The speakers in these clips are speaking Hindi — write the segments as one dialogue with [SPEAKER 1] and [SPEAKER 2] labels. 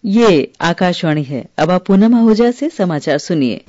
[SPEAKER 1] ये आकाशवाणी है। अब आप पूनम आहूजा से समाचार सुनिए।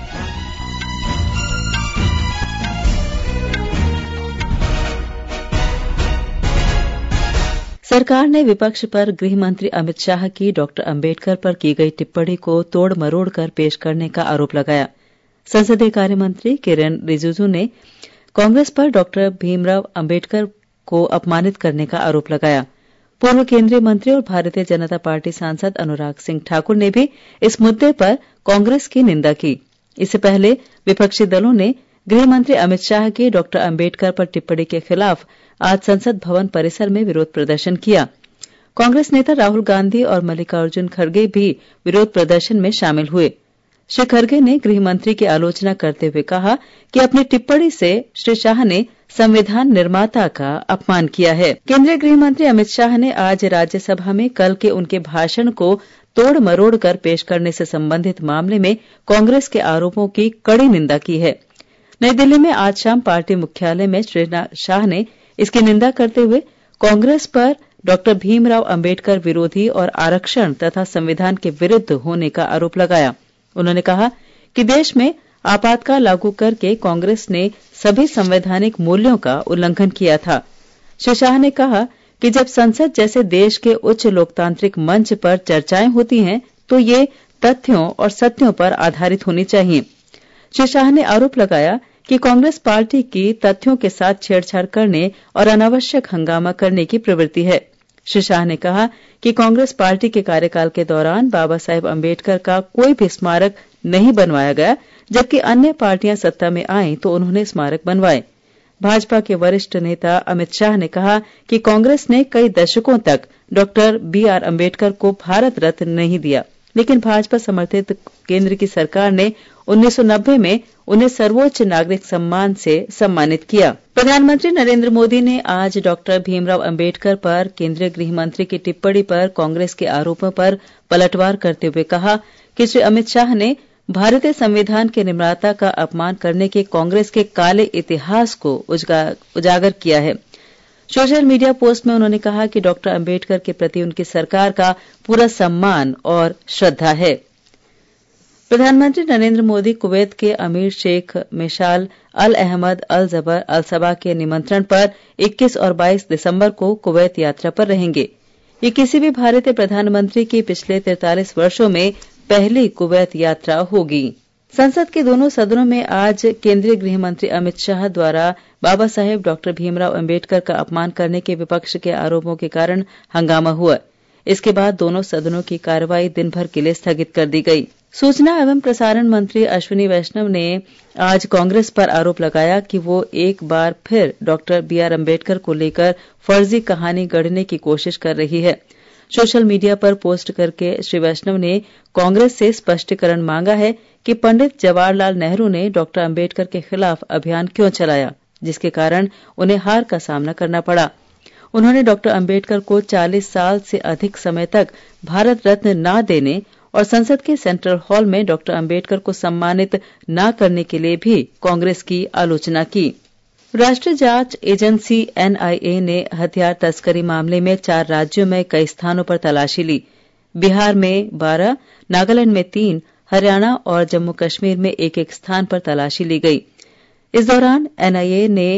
[SPEAKER 1] सरकार ने विपक्ष पर गृह मंत्री अमित शाह की डॉक्टर अंबेडकर पर की गई टिप्पणी को तोड़ मरोड़ कर पेश करने का आरोप लगाया। संसदीय कार्य मंत्री किरेन रिजिजू ने कांग्रेस पर डॉक्टर भीमराव अंबेडकर को अपमानित करने का आरोप लगाया। पूर्व केंद्रीय मंत्री और भारतीय जनता पार्टी सांसद अनुराग सिंह ठाकुर ने भी इस मुद्दे पर कांग्रेस की निंदा की। इससे पहले विपक्षी दलों ने गृह मंत्री अमित शाह की डॉक्टर अंबेडकर पर टिप्पणी के खिलाफ आज संसद भवन परिसर में विरोध प्रदर्शन किया। कांग्रेस नेता राहुल गांधी और मल्लिकार्जुन खड़गे भी विरोध प्रदर्शन में शामिल हुए। श्री खड़गे ने गृह मंत्री की आलोचना करते हुए कहा कि अपनी टिप्पणी से श्री शाह ने संविधान निर्माता का अपमान किया है। केंद्रीय गृह मंत्री अमित शाह ने आज राज्यसभा में कल के उनके भाषण को तोड़ मरोड़ कर पेश करने से संबंधित मामले में कांग्रेस के आरोपों की कड़ी निंदा की है। नई दिल्ली में आज शाम पार्टी मुख्यालय में श्री शाह ने इसकी निंदा करते हुए कांग्रेस पर डॉक्टर भीमराव अंबेडकर विरोधी और आरक्षण तथा संविधान के विरुद्ध होने का आरोप लगाया। उन्होंने कहा कि देश में आपातकाल लागू करके कांग्रेस ने सभी संवैधानिक मूल्यों का उल्लंघन किया था। श्री शाह ने कहा कि जब संसद जैसे देश के उच्च लोकतांत्रिक मंच पर चर्चाएं होती हैं तो ये तथ्यों और सत्यों पर आधारित होनी चाहिए। श्री शाह ने आरोप लगाया कि कांग्रेस पार्टी की तथ्यों के साथ छेड़छाड़ करने और अनावश्यक हंगामा करने की प्रवृत्ति है। श्री शाह ने कहा कि कांग्रेस पार्टी के कार्यकाल के दौरान बाबा साहेब अंबेडकर का कोई भी स्मारक नहीं बनवाया गया, जबकि अन्य पार्टियां सत्ता में आईं तो उन्होंने स्मारक बनवाए। भाजपा के वरिष्ठ नेता अमित शाह ने कहा कि कांग्रेस ने कई दशकों तक डॉक्टर BR अंबेडकर को भारत रत्न नहीं दिया, लेकिन भाजपा समर्थित केंद्र की सरकार ने 1990 में उन्हें सर्वोच्च नागरिक सम्मान से सम्मानित किया। प्रधानमंत्री नरेंद्र मोदी ने आज डॉक्टर भीमराव अंबेडकर पर केंद्रीय गृह मंत्री की टिप्पणी पर कांग्रेस के आरोपों पर पलटवार करते हुए कहा कि श्री अमित शाह ने भारतीय संविधान के निर्माता का अपमान करने के कांग्रेस के काले इतिहास को उजागर किया है। सोशल मीडिया पोस्ट में उन्होंने कहा कि डॉक्टर अंबेडकर के प्रति उनकी सरकार का पूरा सम्मान और श्रद्धा है। प्रधानमंत्री नरेंद्र मोदी कुवैत के अमीर शेख मिशाल अल अहमद अल जबर अल सबा के निमंत्रण पर 21 और 22 दिसंबर को कुवैत यात्रा पर रहेंगे। ये किसी भी भारतीय प्रधानमंत्री की पिछले 43 वर्षों में पहली कुवैत यात्रा होगी। संसद के दोनों सदनों में आज केंद्रीय गृह मंत्री अमित शाह द्वारा बाबा साहेब डॉक्टर भीमराव अंबेडकर का अपमान करने के विपक्ष के आरोपों के कारण हंगामा हुआ। इसके बाद दोनों सदनों की कार्रवाई दिन भर के लिए स्थगित कर दी गई। सूचना एवं प्रसारण मंत्री अश्विनी वैष्णव ने आज कांग्रेस पर आरोप लगाया कि वो एक बार फिर डॉक्टर BR अंबेडकर को लेकर फर्जी कहानी गढ़ने की कोशिश कर रही है। सोशल मीडिया पर पोस्ट करके श्री वैष्णव ने कांग्रेस से स्पष्टीकरण मांगा है कि पंडित जवाहरलाल नेहरू ने डॉक्टर अंबेडकर के खिलाफ अभियान क्यों चलाया, जिसके कारण उन्हें हार का सामना करना पड़ा। उन्होंने डॉक्टर अंबेडकर को 40 साल से अधिक समय तक भारत रत्न न देने और संसद के सेंट्रल हॉल में डॉक्टर अंबेडकर को सम्मानित न करने के लिए भी कांग्रेस की आलोचना की। राष्ट्रीय जांच एजेंसी NIA ने हथियार तस्करी मामले में 4 राज्यों में कई स्थानों पर तलाशी ली। बिहार में 12, नागालैंड में 3, हरियाणा और जम्मू कश्मीर में एक स्थान पर तलाशी ली गई। इस दौरान NIA ने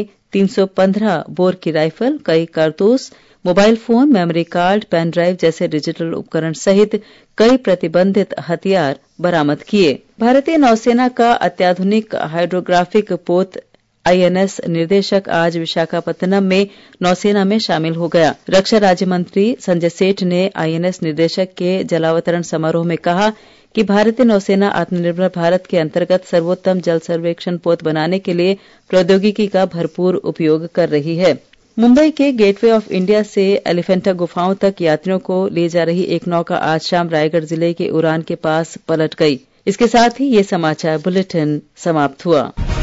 [SPEAKER 1] 315 बोर की राइफल, कई कारतूस, mobile phone, memory card, pen drive जैसे डिजिटल उपकरण सहित कई प्रतिबंधित हथियार बरामद किए। भारतीय नौसेना का अत्याधुनिक हाइड्रोग्राफिक पोत INS निर्देशक आज विशाखापत्तनम में नौसेना में शामिल हो गया। रक्षा राज्य मंत्री संजय सेठ ने INS निर्देशक के जलावतरण समारोह में कहा कि भारतीय नौसेना आत्मनिर्भर भारत के अंतर्गत सर्वोत्तम जल सर्वेक्षण पोत बनाने के लिए प्रौद्योगिकी का भरपूर उपयोग कर रही है। मुंबई के गेटवे ऑफ इंडिया से एलिफेंटा गुफाओं तक यात्रियों को ले जा रही एक नौका आज शाम रायगढ़ जिले के उरान के पास पलट गई। इसके साथ ही ये समाचार बुलेटिन समाप्त हुआ।